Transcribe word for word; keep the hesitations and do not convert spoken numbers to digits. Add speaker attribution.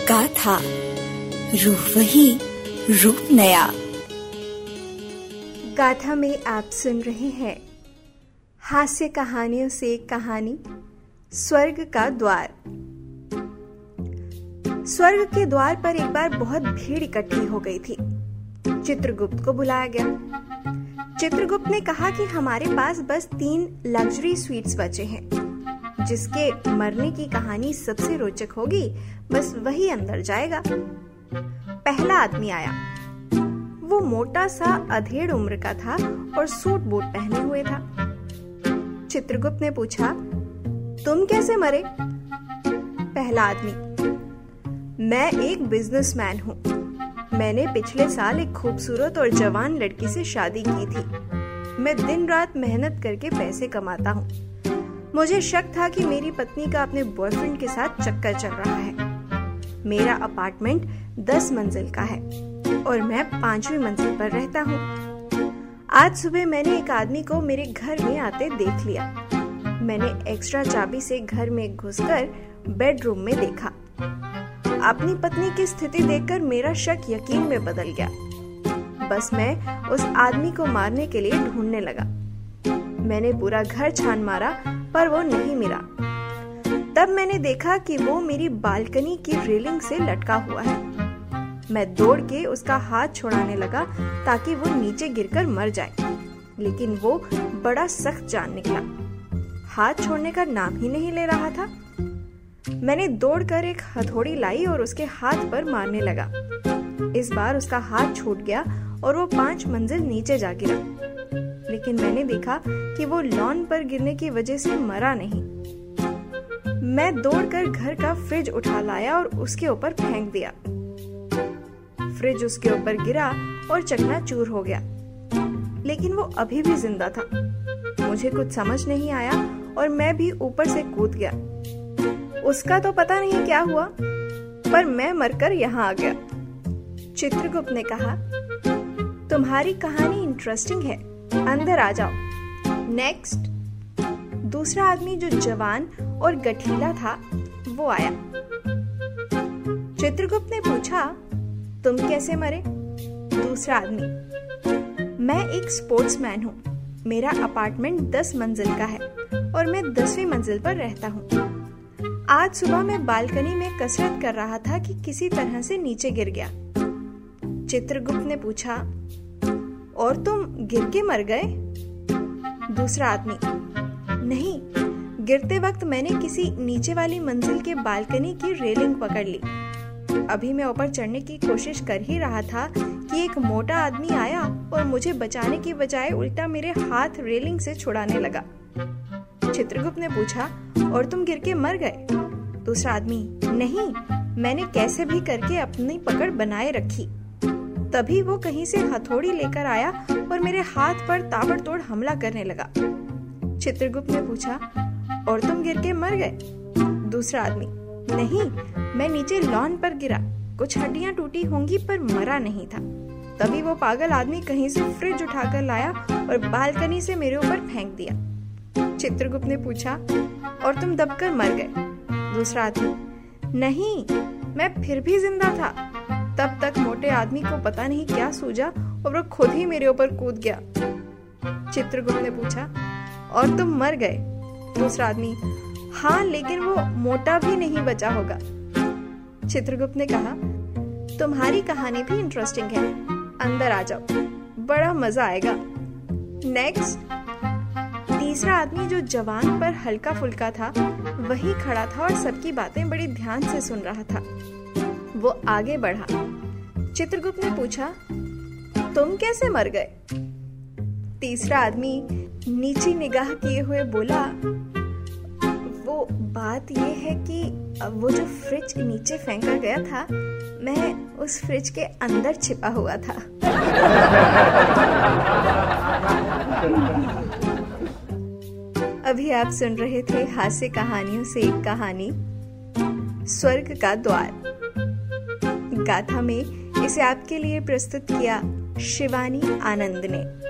Speaker 1: गाथा, रूह वही, रूप नया।
Speaker 2: गाथा में आप सुन रहे हैं हास्य कहानियों से एक कहानी, स्वर्ग का द्वार। स्वर्ग के द्वार पर एक बार बहुत भीड़ इकट्ठी हो गई थी। चित्रगुप्त को बुलाया गया। चित्रगुप्त ने कहा कि हमारे पास बस तीन लग्जरी स्वीट्स बचे हैं। जिसके मरने की कहानी सबसे रोचक होगी, बस वही अंदर जाएगा। पहला आदमी आया। वो मोटा सा अधेड़ उम्र का था और सूट बूट पहने हुए था। चित्रगुप्त ने पूछा, तुम कैसे मरे? पहला आदमी, मैं एक बिजनेसमैन हूँ। मैंने पिछले साल एक खूबसूरत और जवान लड़की से शादी की थी। मैं दिन रात मेहनत करके पैसे कमाता हूँ। मुझे शक था कि मेरी पत्नी का अपने बॉयफ्रेंड के साथ चक्कर चल रहा है। मेरा अपार्टमेंट दस मंजिल का है और मैं पांचवी मंजिल पर रहता हूँ। आज सुबह मैंने एक आदमी को मेरे घर में आते देख लिया। मैंने एक्स्ट्रा चाबी से घर में घुसकर बेडरूम में देखा। अपनी पत्नी की स्थिति देखकर मेरा शक यकीन में बदल गया। बस मैं उस आदमी को मारने के लिए ढूंढने लगा। मैंने पूरा घर छान मारा पर वो नहीं मिला। तब मैंने देखा कि वो मेरी बालकनी की रेलिंग से लटका हुआ है। मैं दौड़ के उसका हाथ छुड़ाने लगा ताकि वो नीचे गिरकर मर जाए, लेकिन वो बड़ा सख्त जान निकला। हाथ छोड़ने का नाम ही नहीं ले रहा था। मैंने दौड़कर एक हथौड़ी लाई और उसके हाथ पर मारने लगा। इस बार उसका हाथ छूट गया और वो पांच मंजिल नीचे जा गिरा। लेकिन मैंने देखा कि वो लॉन पर गिरने की वजह से मरा नहीं। मैं दौड़कर घर का फ्रिज उठा लाया और उसके ऊपर फेंक दिया। फ्रिज उसके ऊपर गिरा और चकनाचूर हो गया, लेकिन वो अभी भी जिंदा था। मुझे कुछ समझ नहीं आया और मैं भी ऊपर से कूद गया। उसका तो पता नहीं क्या हुआ, पर मैं मरकर यहाँ आ गया। चित्रगुप्त ने कहा, तुम्हारी कहानी इंटरेस्टिंग है, अंदर आ जाओ। नेक्स्ट। दूसरा आदमी जो जवान और गठीला था वो आया। चित्रगुप्त ने पूछा, तुम कैसे मरे? दूसरा आदमी, मैं एक स्पोर्ट्समैन हूँ। मेरा अपार्टमेंट दस मंजिल का है और मैं दसवीं मंजिल पर रहता हूँ। आज सुबह मैं बालकनी में कसरत कर रहा था कि किसी तरह से नीचे गिर गया। चित्रगुप्त ने पूछा, और तुम गिर के मर गए? दूसरा आदमी, नहीं, गिरते वक्त मैंने किसी नीचे वाली मंजिल के बालकनी की रेलिंग पकड़ ली। अभी मैं ऊपर चढ़ने की कोशिश कर ही रहा था कि एक मोटा आदमी आया और मुझे बचाने की बजाय उल्टा मेरे हाथ रेलिंग से छुड़ाने लगा। चित्रगुप्त ने पूछा, और तुम गिर के मर गए? दूसरा आदमी, नहीं, मैंने कैसे भी करके अपनी पकड़ बनाए रखी। तभी वो कहीं से हथौड़ी लेकर आया और मेरे हाथ पर ताबड़तोड़ हमला करने लगा। चित्रगुप्त ने पूछा, और तुम गिर के मर गए? दूसरा आदमी, नहीं, मैं नीचे लॉन पर गिरा। कुछ हड्डियां टूटी होंगी पर मरा नहीं था। तभी वो पागल आदमी कहीं से फ्रिज उठाकर लाया और बालकनी से मेरे ऊपर फेंक दिया। चित्रगुप्त ने पूछा, और तुम दबकर मर गए? दूसरा आदमी, नहीं, मैं फिर भी जिंदा था। तब तक मोटे आदमी को पता नहीं क्या सूझा और वो खुद ही मेरे ऊपर कूद गया। चित्रगुप्त ने पूछा, और तुम मर गए? दूसरा आदमी, हाँ, लेकिन वो मोटा भी नहीं बचा होगा। चित्रगुप्त ने कहा, तुम्हारी कहानी भी इंटरेस्टिंग है, अंदर आ जाओ, बड़ा मजा आएगा। नेक्स्ट। तीसरा आदमी जो जवान पर हल्का फुल्का था वही खड़ा था और सबकी बातें बड़ी ध्यान से सुन रहा था। वो आगे बढ़ा। चित्रगुप्त ने पूछा, तुम कैसे मर गए? तीसरा आदमी नीची निगाह किए हुए बोला, वो बात ये है कि वो जो फ्रिज नीचे फेंका गया था, मैं उस फ्रिज के अंदर छिपा हुआ था। अभी आप सुन रहे थे हास्य कहानियों से एक कहानी, स्वर्ग का द्वार। गाथा में इसे आपके लिए प्रस्तुत किया शिवानी आनंद ने।